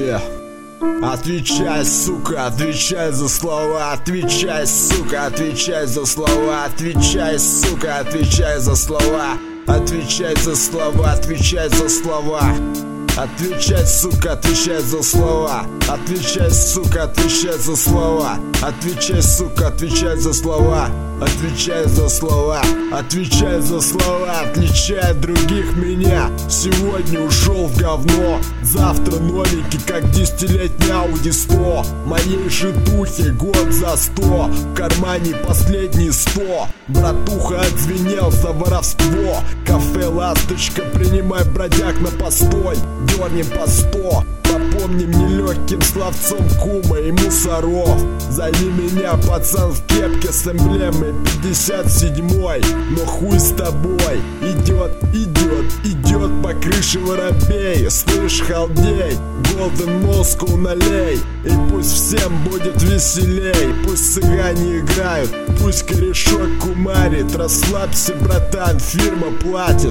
Отвечай, сука, отвечай за слова. Отвечай, сука, отвечай за слова. Отвечай, сука, отвечай за слова. Отвечай за слова, отвечай за слова. Отвечай, сука, отвечай за слова. Отвечай, сука, отвечай за слова. Отвечай, сука, отвечай за слова. Отвечай за слова. Отвечай за слова. Отличай от других меня. Сегодня ушел в говно, завтра новенький, как 10-летний Audi 100. Моей житухе год за 100, в кармане последние 100. Братуха отзвенел за воровство. Кафе «Ласточка», принимай бродяг на постой. Дернем по 100, попомним нелегким словцом кума и мусоров. Зови меня, пацан в кепке с эмблемой 57-й. Но хуй с тобой. Идет по крыше воробей. Слышь, халдей, Golden Moscow налей. И пусть всем будет веселей. Пусть цыгане играют, пусть корешок кумарит. Расслабься, братан, фирма платит.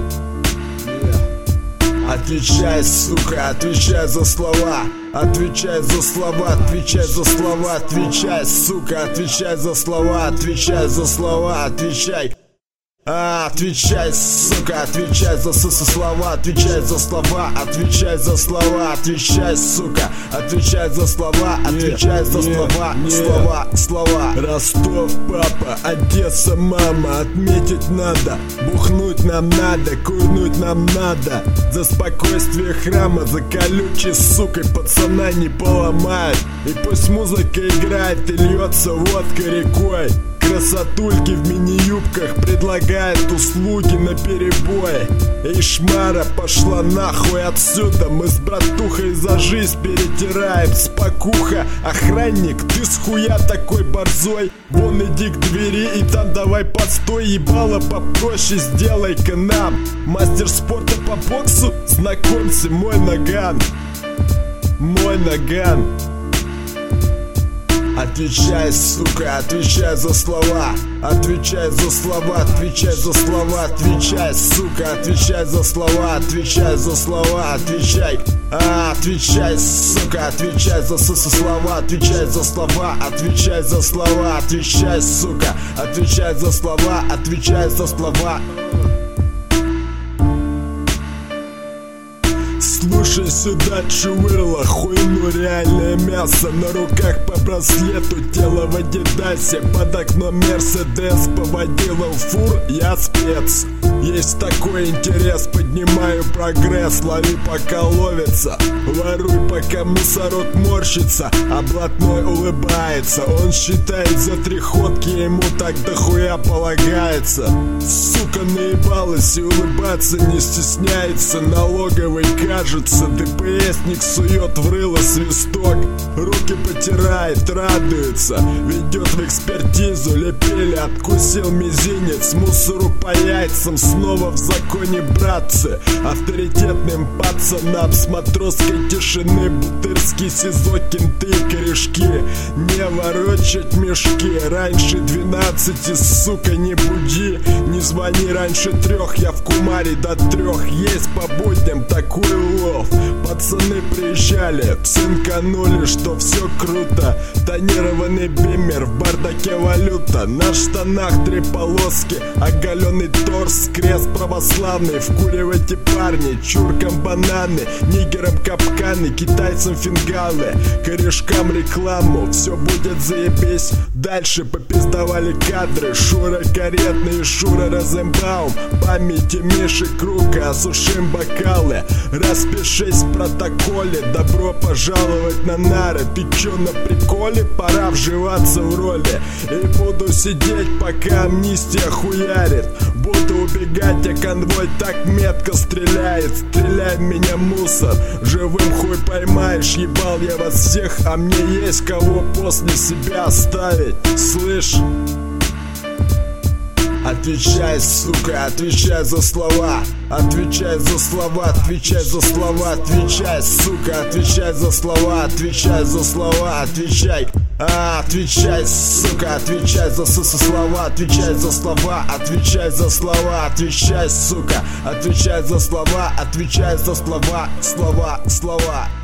Отвечай, сука, отвечай за слова. Отвечай за слова, отвечай за слова. Отвечай, сука, отвечай за слова. Отвечай за слова, отвечай. Отвечай, сука, отвечай за слова. Отвечай за слова, отвечай за слова. Отвечай, сука, отвечай за слова. Отвечай за слова, слова. Ростов, папа, Одесса, мама. Отметить надо, бухнуть нам надо, курнуть нам надо. За спокойствие храма, за колючей сукой пацана не поломает. И пусть музыка играет и льется водка рекой. Красотульки в мини-юбках предлагают услуги наперебой. Эй, шмара, пошла нахуй отсюда. Мы с братухой за жизнь перетираем. Спокуха, охранник, ты с хуя такой борзой? Вон иди к двери и там давай подстой. Ебало попроще, сделай-ка нам. Мастер спорта по боксу, знакомься, мой наган. Мой наган. Отвечай, сука, отвечай за слова. Отвечай за слова, отвечай за слова. Отвечай, сука, отвечай за слова. Отвечай за слова, отвечай. Отвечай, сука, отвечай за слова. Отвечай за слова, отвечай за слова. Отвечай, сука, отвечай за слова. Отвечай за слова. Слушай сюда, чувырла, хуйну реальное мясо. На руках по браслету, тело в адидасе. Под окном Мерседес, поводила в фур, я спец. Есть такой интерес, поднимаю прогресс. Лови пока ловится, воруй пока мусорок морщится. А блатной улыбается, он считает за 3 ходки, ему так дохуя полагается. Сука наебалась и улыбаться не стесняется. Налоговый кажется, ДПСник сует в рыло свисток. Руки потирает, радуется, ведет в экспертизу. Лепели, откусил мизинец, мусору по яйцам. Снова в законе, братцы. Авторитетным пацанам с матросской тишины бутырский СИЗО, кенты и корешки. Не ворочать мешки. Раньше 12, сука, не буди. Не звони раньше 3, я в кумаре до 3. Есть по будням такой улов. Пацаны приезжали, цинканули, что все круто. Тонированный бимер, в бардаке валюта. На штанах 3 полоски, оголенный торс, крест православный. Вкуривайте, парни, чуркам бананы, нигерам капканы, китайцам фингалы, корешкам рекламу. Все будет заебись. Дальше попиздавали кадры. Шура Каретный и Шура Розенбаум. Памяти Миши Круга, осушим бокалы. Распишись в протоколе, добро пожаловать на нары. Ты чё, на приколе? Пора вживаться в роли. И буду сидеть, пока амнистия хуярит. Буду убегать, а конвой так метко стреляет. Стреляй в меня, мусор, живым хуй поймаешь. Ебал я вас всех, а мне есть кого после себя оставить. Слышь? Отвечай, сука, отвечай за слова. Отвечай за слова, отвечай за слова. Отвечай, сука, отвечай за слова. Отвечай за слова, отвечай. Отвечай, сука, отвечай за слова. Отвечай за слова, отвечай за слова. Отвечай, сука, отвечай за слова. Отвечай за слова, слова, слова.